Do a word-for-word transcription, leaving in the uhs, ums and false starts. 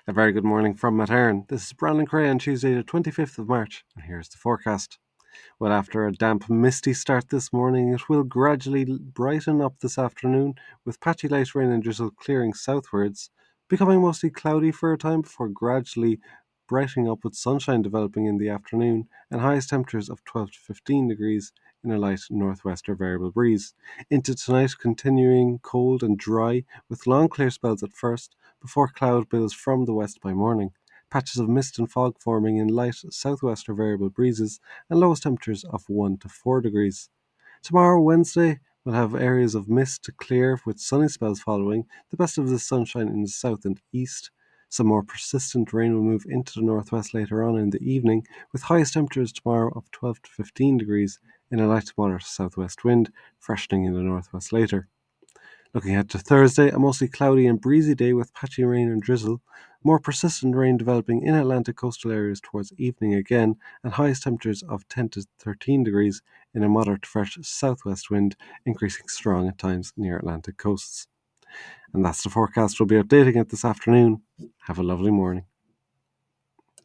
A very good morning from Matern. This is Brandon Cray on Tuesday, the twenty-fifth of March, and here's the forecast. Well, after a damp, misty start this morning, it will gradually brighten up this afternoon, with patchy light rain and drizzle clearing southwards, becoming mostly cloudy for a time before gradually brightening up with sunshine developing in the afternoon, and highest temperatures of twelve to fifteen degrees in a light northwest or variable breeze. Into tonight, continuing cold and dry, with long clear spells at first, before cloud billows from the west by morning. Patches of mist and fog forming in light southwest or variable breezes, and lowest temperatures of one to four degrees. Tomorrow, Wednesday, we'll have areas of mist to clear with sunny spells following, the best of the sunshine in the south and east. Some more persistent rain will move into the northwest later on in the evening, with highest temperatures tomorrow of twelve to fifteen degrees in a light to moderate southwest wind, freshening in the northwest later. Looking ahead to Thursday, a mostly cloudy and breezy day with patchy rain and drizzle, more persistent rain developing in Atlantic coastal areas towards evening again, and highest temperatures of ten to thirteen degrees in a moderate to fresh southwest wind, increasing strong at times near Atlantic coasts. And that's the forecast we'll be updating it this afternoon. Have a lovely morning.